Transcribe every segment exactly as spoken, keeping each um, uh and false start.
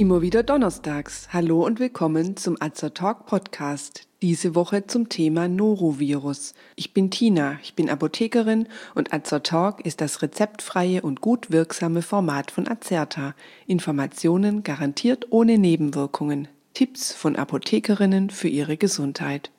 Immer wieder donnerstags. Hallo und willkommen zum Azertalk Podcast. Diese Woche zum Thema Norovirus. Ich bin Tina, ich bin Apothekerin und Azertalk ist das rezeptfreie und gut wirksame Format von Azerta. Informationen garantiert ohne Nebenwirkungen. Tipps von Apothekerinnen für ihre Gesundheit.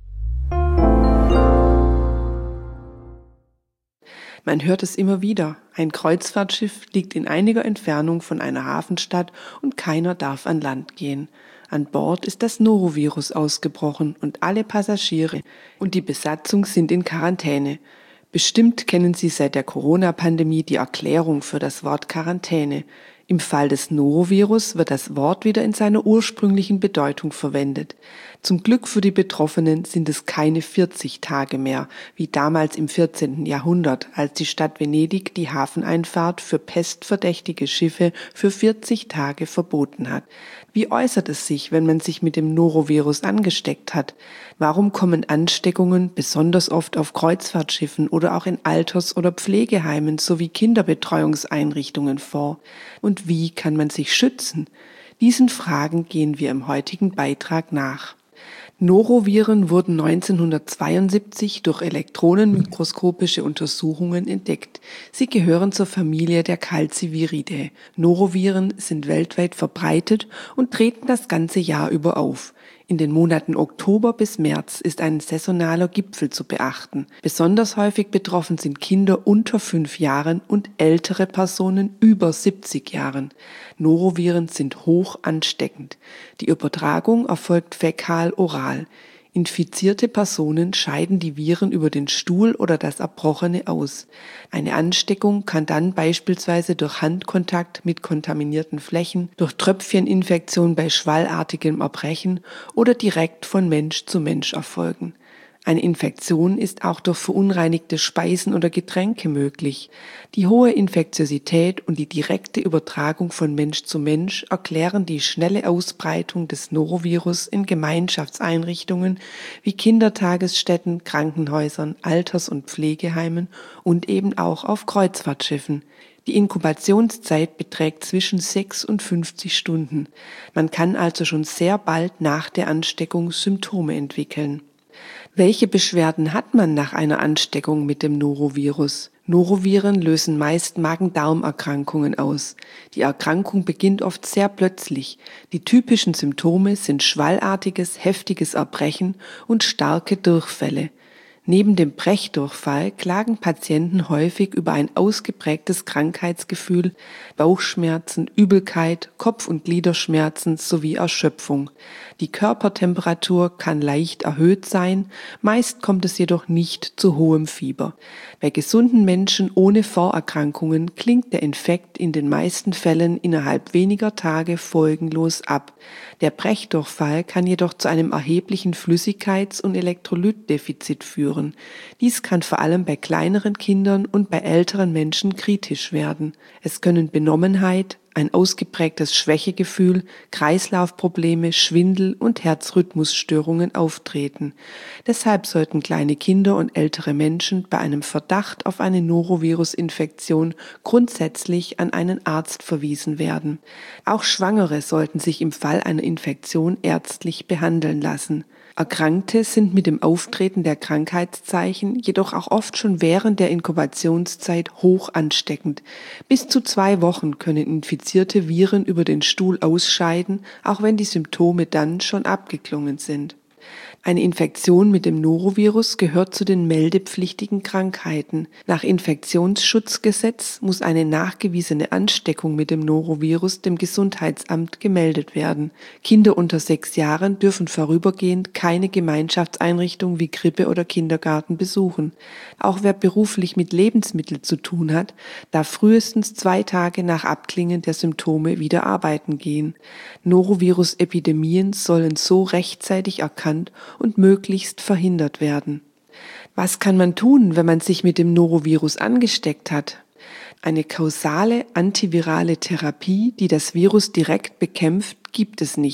Man hört es immer wieder. Ein Kreuzfahrtschiff liegt in einiger Entfernung von einer Hafenstadt und keiner darf an Land gehen. An Bord ist das Norovirus ausgebrochen und alle Passagiere und die Besatzung sind in Quarantäne. Bestimmt kennen Sie seit der Corona-Pandemie die Erklärung für das Wort Quarantäne. Im Fall des Norovirus wird das Wort wieder in seiner ursprünglichen Bedeutung verwendet. Zum Glück für die Betroffenen sind es keine vierzig Tage mehr, wie damals im vierzehnten Jahrhundert, als die Stadt Venedig die Hafeneinfahrt für pestverdächtige Schiffe für vierzig Tage verboten hat. Wie äußert es sich, wenn man sich mit dem Norovirus angesteckt hat? Warum kommen Ansteckungen besonders oft auf Kreuzfahrtschiffen oder auch in Alters- oder Pflegeheimen sowie Kinderbetreuungseinrichtungen vor? Und wie kann man sich schützen? Diesen Fragen gehen wir im heutigen Beitrag nach. Noroviren wurden neunzehnhundertzweiundsiebzig durch elektronenmikroskopische Untersuchungen entdeckt. Sie gehören zur Familie der Calciviridae. Noroviren sind weltweit verbreitet und treten das ganze Jahr über auf. In den Monaten Oktober bis März ist ein saisonaler Gipfel zu beachten. Besonders häufig betroffen sind Kinder unter fünf Jahren und ältere Personen über siebzig Jahren. Noroviren sind hoch ansteckend. Die Übertragung erfolgt fäkal-oral. Infizierte Personen scheiden die Viren über den Stuhl oder das Erbrochene aus. Eine Ansteckung kann dann beispielsweise durch Handkontakt mit kontaminierten Flächen, durch Tröpfcheninfektion bei schwallartigem Erbrechen oder direkt von Mensch zu Mensch erfolgen. Eine Infektion ist auch durch verunreinigte Speisen oder Getränke möglich. Die hohe Infektiosität und die direkte Übertragung von Mensch zu Mensch erklären die schnelle Ausbreitung des Norovirus in Gemeinschaftseinrichtungen wie Kindertagesstätten, Krankenhäusern, Alters- und Pflegeheimen und eben auch auf Kreuzfahrtschiffen. Die Inkubationszeit beträgt zwischen sechs und fünfzig Stunden. Man kann also schon sehr bald nach der Ansteckung Symptome entwickeln. Welche Beschwerden hat man nach einer Ansteckung mit dem Norovirus? Noroviren lösen meist Magen-Darm-Erkrankungen aus. Die Erkrankung beginnt oft sehr plötzlich. Die typischen Symptome sind schwallartiges, heftiges Erbrechen und starke Durchfälle. Neben dem Brechdurchfall klagen Patienten häufig über ein ausgeprägtes Krankheitsgefühl, Bauchschmerzen, Übelkeit, Kopf- und Gliederschmerzen sowie Erschöpfung. Die Körpertemperatur kann leicht erhöht sein, meist kommt es jedoch nicht zu hohem Fieber. Bei gesunden Menschen ohne Vorerkrankungen klingt der Infekt in den meisten Fällen innerhalb weniger Tage folgenlos ab. Der Brechdurchfall kann jedoch zu einem erheblichen Flüssigkeits- und Elektrolytdefizit führen. Dies kann vor allem bei kleineren Kindern und bei älteren Menschen kritisch werden. Es können Benommenheit, ein ausgeprägtes Schwächegefühl, Kreislaufprobleme, Schwindel und Herzrhythmusstörungen auftreten. Deshalb sollten kleine Kinder und ältere Menschen bei einem Verdacht auf eine Norovirus-Infektion grundsätzlich an einen Arzt verwiesen werden. Auch Schwangere sollten sich im Fall einer Infektion ärztlich behandeln lassen. Erkrankte sind mit dem Auftreten der Krankheitszeichen jedoch auch oft schon während der Inkubationszeit hoch ansteckend. Bis zu zwei Wochen können infizierte Viren über den Stuhl ausscheiden, auch wenn die Symptome dann schon abgeklungen sind. Eine Infektion mit dem Norovirus gehört zu den meldepflichtigen Krankheiten. Nach Infektionsschutzgesetz muss eine nachgewiesene Ansteckung mit dem Norovirus dem Gesundheitsamt gemeldet werden. Kinder unter sechs Jahren dürfen vorübergehend keine Gemeinschaftseinrichtung wie Krippe oder Kindergarten besuchen. Auch wer beruflich mit Lebensmitteln zu tun hat, darf frühestens zwei Tage nach Abklingen der Symptome wieder arbeiten gehen. Norovirus-Epidemien sollen so rechtzeitig erkannt und möglichst verhindert werden. Was kann man tun, wenn man sich mit dem Norovirus angesteckt hat? Eine kausale antivirale Therapie, die das Virus direkt bekämpft, gibt es nicht.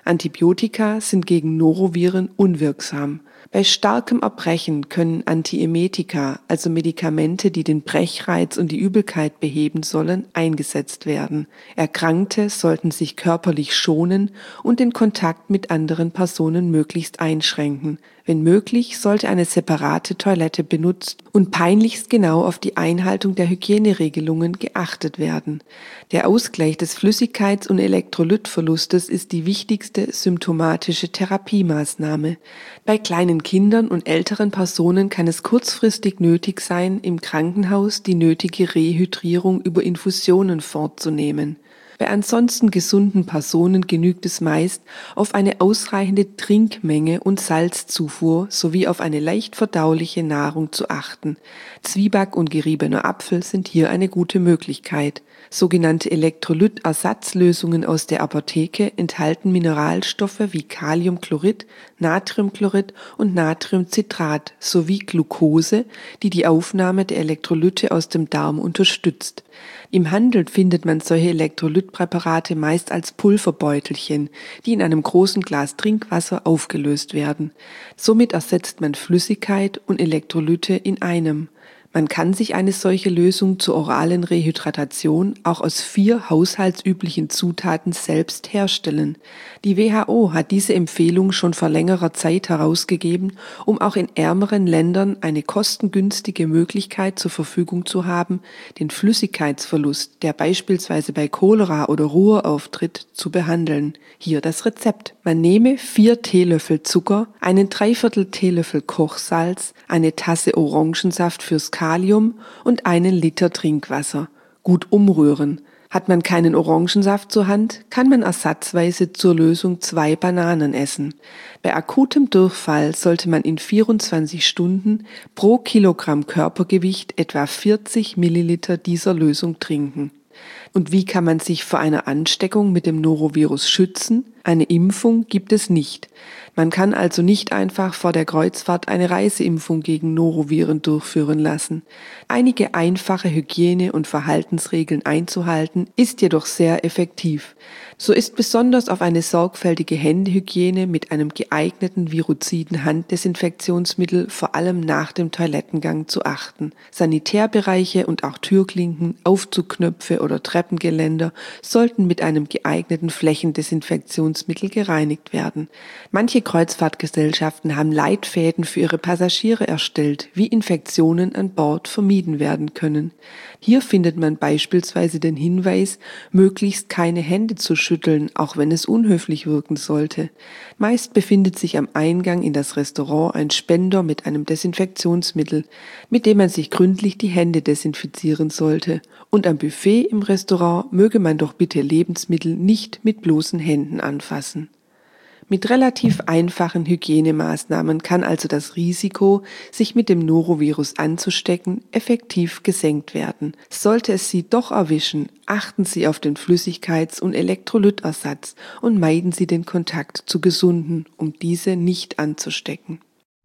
Antibiotika sind gegen Noroviren unwirksam. Bei starkem Erbrechen können Antiemetika, also Medikamente, die den Brechreiz und die Übelkeit beheben sollen, eingesetzt werden. Erkrankte sollten sich körperlich schonen und den Kontakt mit anderen Personen möglichst einschränken. Wenn möglich, sollte eine separate Toilette benutzt und peinlichst genau auf die Einhaltung der Hygieneregelungen geachtet werden. Der Ausgleich des Flüssigkeits- und Elektrolytverlustes ist die wichtigste symptomatische Therapiemaßnahme. Bei kleinen Kindern und älteren Personen kann es kurzfristig nötig sein, im Krankenhaus die nötige Rehydrierung über Infusionen vorzunehmen. Bei ansonsten gesunden Personen genügt es meist, auf eine ausreichende Trinkmenge und Salzzufuhr sowie auf eine leicht verdauliche Nahrung zu achten. Zwieback und geriebener Apfel sind hier eine gute Möglichkeit. Sogenannte Elektrolytersatzlösungen aus der Apotheke enthalten Mineralstoffe wie Kaliumchlorid, Natriumchlorid und Natriumcitrat sowie Glucose, die die Aufnahme der Elektrolyte aus dem Darm unterstützt. Im Handel findet man solche Elektrolytpräparate meist als Pulverbeutelchen, die in einem großen Glas Trinkwasser aufgelöst werden. Somit ersetzt man Flüssigkeit und Elektrolyte in einem. Man kann sich eine solche Lösung zur oralen Rehydratation auch aus vier haushaltsüblichen Zutaten selbst herstellen. Die W H O hat diese Empfehlung schon vor längerer Zeit herausgegeben, um auch in ärmeren Ländern eine kostengünstige Möglichkeit zur Verfügung zu haben, den Flüssigkeitsverlust, der beispielsweise bei Cholera oder Ruhr auftritt, zu behandeln. Hier das Rezept. Man nehme vier Teelöffel Zucker, einen Dreiviertel Teelöffel Kochsalz, eine Tasse Orangensaft fürs Kalium und einen Liter Trinkwasser. Gut umrühren. Hat man keinen Orangensaft zur Hand, kann man ersatzweise zur Lösung zwei Bananen essen. Bei akutem Durchfall sollte man in vierundzwanzig Stunden pro Kilogramm Körpergewicht etwa vierzig Milliliter dieser Lösung trinken. Und wie kann man sich vor einer Ansteckung mit dem Norovirus schützen? Eine Impfung gibt es nicht. Man kann also nicht einfach vor der Kreuzfahrt eine Reiseimpfung gegen Noroviren durchführen lassen. Einige einfache Hygiene- und Verhaltensregeln einzuhalten, ist jedoch sehr effektiv. So ist besonders auf eine sorgfältige Händehygiene mit einem geeigneten viruziden Handdesinfektionsmittel vor allem nach dem Toilettengang zu achten. Sanitärbereiche und auch Türklinken, Aufzugknöpfe oder Treppengeländer sollten mit einem geeigneten Flächendesinfektionsmittel gereinigt werden. Manche Kreuzfahrtgesellschaften haben Leitfäden für ihre Passagiere erstellt, wie Infektionen an Bord vermieden werden können. Hier findet man beispielsweise den Hinweis, möglichst keine Hände zu schütteln, auch wenn es unhöflich wirken sollte. Meist befindet sich am Eingang in das Restaurant ein Spender mit einem Desinfektionsmittel, mit dem man sich gründlich die Hände desinfizieren sollte. Und am Buffet im Restaurant möge man doch bitte Lebensmittel nicht mit bloßen Händen anfassen. Mit relativ einfachen Hygienemaßnahmen kann also das Risiko, sich mit dem Norovirus anzustecken, effektiv gesenkt werden. Sollte es Sie doch erwischen, achten Sie auf den Flüssigkeits- und Elektrolytersatz und meiden Sie den Kontakt zu Gesunden, um diese nicht anzustecken.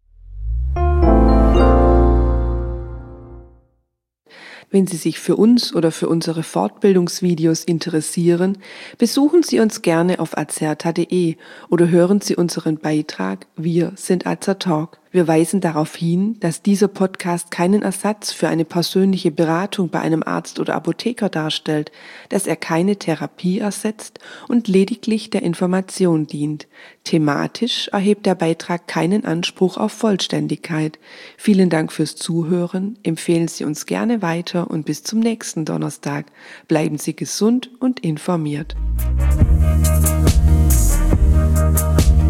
Wenn Sie sich für uns oder für unsere Fortbildungsvideos interessieren, besuchen Sie uns gerne auf azerta punkt de oder hören Sie unseren Beitrag Wir sind Azertalk. Wir weisen darauf hin, dass dieser Podcast keinen Ersatz für eine persönliche Beratung bei einem Arzt oder Apotheker darstellt, dass er keine Therapie ersetzt und lediglich der Information dient. Thematisch erhebt der Beitrag keinen Anspruch auf Vollständigkeit. Vielen Dank fürs Zuhören, empfehlen Sie uns gerne weiter und bis zum nächsten Donnerstag. Bleiben Sie gesund und informiert.